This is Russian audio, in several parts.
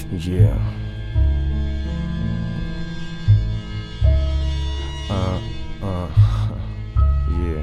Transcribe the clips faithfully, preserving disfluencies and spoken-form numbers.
Yeah. Uh, uh, yeah.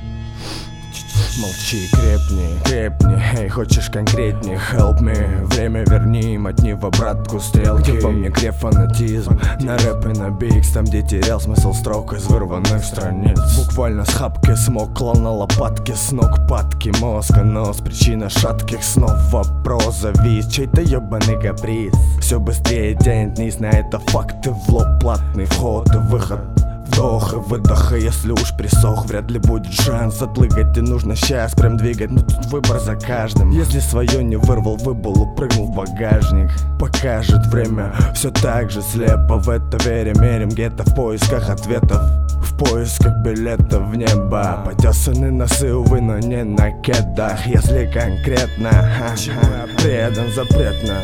Молчи, крепни, крепни, эй, хочешь конкретней? Help me, время верни, мотни в обратку стрелки. Во мне греб фанатизм, на рэп и на бикс, там где терял смысл строк из вырванных страниц. Буквально с хапки смог, клал на лопатки, с ног падки, мозга нос, причина шатких снов. Вопрос завис, чей-то ебаный каприз. Все быстрее тянет вниз, на это факты в лоб, платный вход и выход. Вдох и выдох, и если уж присох, вряд ли будет шанс отлыгать. И нужно щас прям двигать, но тут выбор за каждым. Если свое не вырвал, выбыл, прыгнул в багажник. Покажет время, все так же слепо в это верим, мерим где-то в поисках ответов, в поисках билетов в небо. Потесаны носы, увы, но не на кедах. Если конкретно, ха-ха, предан запретно,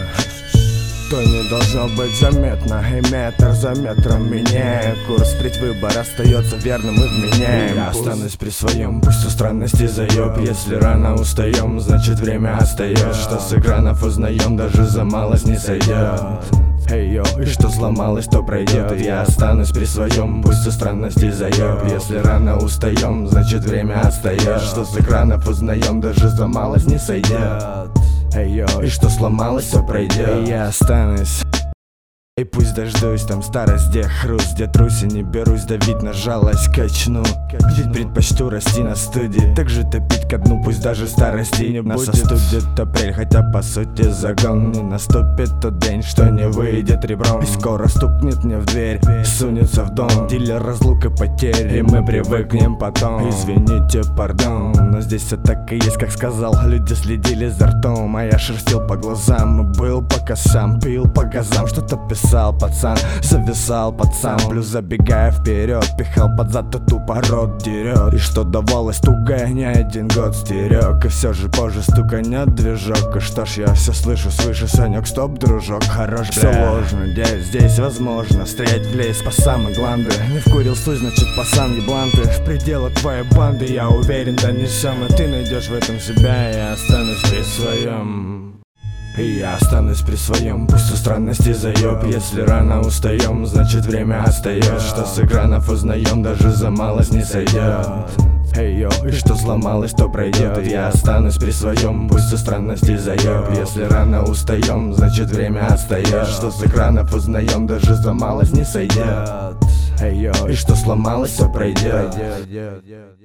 то не должно быть заметно. И метр за метром меняя курс, впредь выбор остается верным и вменяем. Я останусь при своем, пусть у странности заеб. Если рано устаем, значит время остается. Что с экранов узнаем, даже за малость не сойдет. Эй, йо, и что сломалось, то пройдет. И я останусь при своем, пусть у странности заеб. Если рано устаем, значит время остается. Что с экранов узнаем, даже за малость не сойдет. Эй, йо, и что сломалось, то пройдет. И я останусь. И пусть дождусь там старость, где хруст, где трусь и не берусь давить на жалость, качну. Ведь предпочту расти на студии, так же топить ко дну, пусть даже старости не будет. Нас остудит апрель, хотя по сути загон. Не наступит тот день, что не выйдет ребром. И скоро стукнет мне в дверь, сунется в дом дилер разлук и потерь, и мы привыкнем потом. Извините, пардон, но здесь все так и есть, как сказал. Люди следили за ртом, а я шерстил по глазам. И был пока сам, пил по газам, что-то писал. Писал пацан, зависал под самплю, забегая вперед, пихал под зад, то тупо рот дерет. И что давалось туго, не один год стерег. И все же позже стуканет движок. И что ж, я все слышу свыше, Санек, стоп, дружок, хорош, все ложно, здесь, здесь возможно стрелять в лес по самой гланды. Не вкурил суй, значит пасан ебланты. В пределах твоей банды, я уверен, донесем. И ты найдешь в этом себя, и я останусь при своем. И я останусь при своем, пусть у странности заеб. Если рано устаем, значит время остается. Что с экранов узнаем, даже за малость не сойдет. Эй, йо, и что сломалось, то пройдет. И я останусь при своем, пусть у странности заеб. Если рано устаем, значит время остается. Что с экранов узнаем, даже за малость не сойдет. Эй, йо, и что сломалось, то пройдет.